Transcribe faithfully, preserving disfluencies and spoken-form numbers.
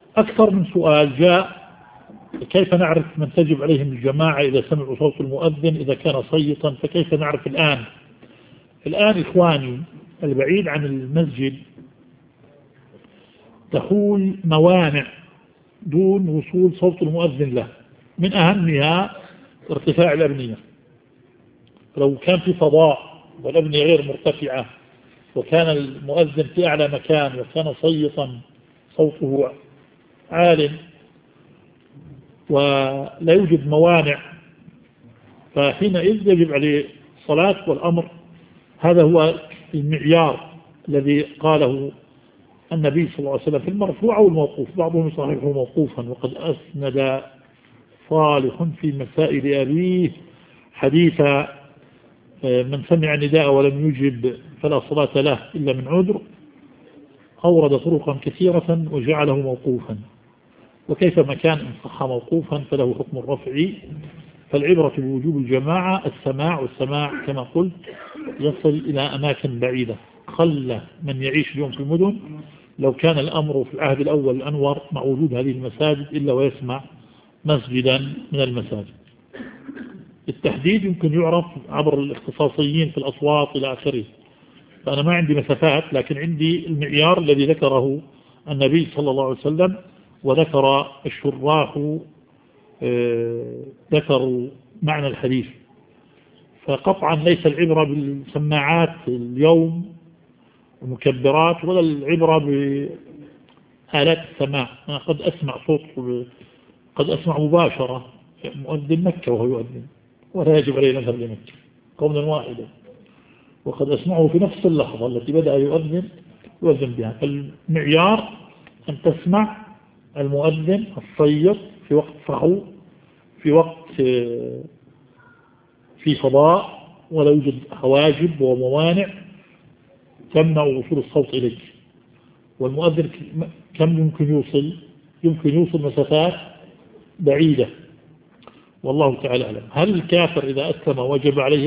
أكثر من سؤال جاء: كيف نعرف من تجب عليهم الجماعة إذا سمعوا صوت المؤذن إذا كان صيتا؟ فكيف نعرف الآن؟ الآن إخواني البعيد عن المسجد تحول موانع دون وصول صوت المؤذن له، من أهمها ارتفاع الأبنية. لو كان في فضاء والأبنية غير مرتفعة وكان المؤذن في أعلى مكان وكان صيتا صوته عال ولا يوجد موانع، فحينئذ يجب عليه الصلاة. والأمر هذا هو المعيار الذي قاله النبي صلى الله عليه وسلم في المرفوع والموقوف، بعضهم يصححه موقوفا: وقد أسند صالح في مسائل أبيه حديث من سمع نداء ولم يجب فلا صلاة له إلا من عذر. أورد طرقا كثيرة وجعله موقوفا، وكيف مكان إن صح موقوفا فله حكم الرفع. فالعبرة بوجوب الجماعة السماع، والسماع كما قلت يصل إلى أماكن بعيدة. خل من يعيش اليوم في المدن لو كان الأمر في العهد الأول الأنور مع وجود هذه المساجد إلا ويسمع مسجدا من المساجد. التحديد يمكن يعرف عبر الاختصاصيين في الأصوات إلى آخره. فأنا ما عندي مسافات، لكن عندي المعيار الذي ذكره النبي صلى الله عليه وسلم وذكر الشراح ذكروا معنى الحديث. فقطعا ليس العبرة بالسماعات اليوم ومكبرات، ولا العبرة بآلات السماع. أنا قد أسمع صوت، قد أسمع مباشرة مؤذن مكة وهو يؤذن ولا يجب عليه نذهب لمكة قولا واحدا، وقد أسمعه في نفس اللحظة التي بدأ يؤذن يؤذن بها. فالمعيار أن تسمع المؤذن الصيت في وقت صحو، في وقت في فضاء ولا يوجد حواجب وموانع تمنع وصول الصوت إليك. والمؤذن كم يمكن يوصل؟ يمكن يوصل مسافات بعيدة، والله تعالى أعلم. هل الكافر إذا أسلم وجب عليه